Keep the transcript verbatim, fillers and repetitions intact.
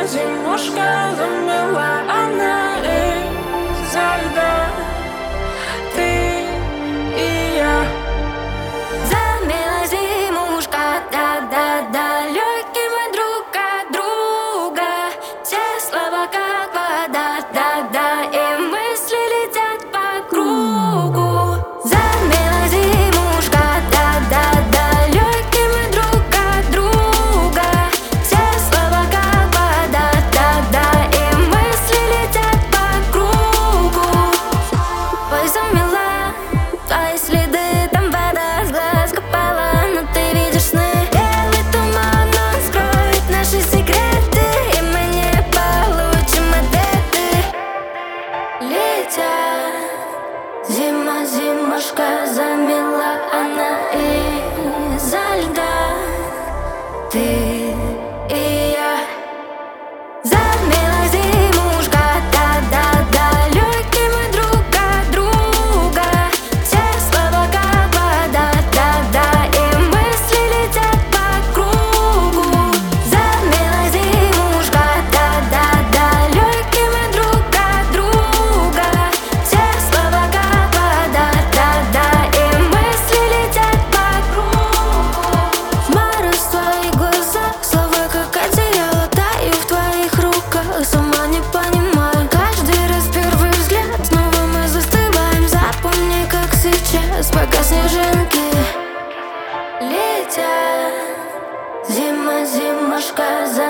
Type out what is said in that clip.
Зима, зимушка замела, она изо льда. Ты и я. Замела зимушка, да-да-да, легкий мы друг от друга. Все слова как вода, да-да, и мысли летят по кругу. Замела зимушка, да-да-да, легкий мы друг от друга. Все слова как вода, да-да, и мысли летят по кругу. Ой, замела твои следы, там вода с глаз капала, но ты видишь сны. Белый туман, он скроет наши секреты, и мы не получим ответы. Летя, зима, зимушка замела, она из-за льда. Ты и я. Замела зимушка, да-да-да, легкий мы друг от друга. Все слова как вода, да-да, и мысли летят по кругу. Замела зимушка, да-да-да, легкий мы друг от друга. Все слова как вода, да-да, и мысли летят по кругу. Мороз в твоих глазах, слова как одеяло, таю в твоих руках, сама не понимаю. Каждый раз первый взгляд, снова мы застываем. Запомни, как сейчас, пока снежинки летят. Зима, зимушка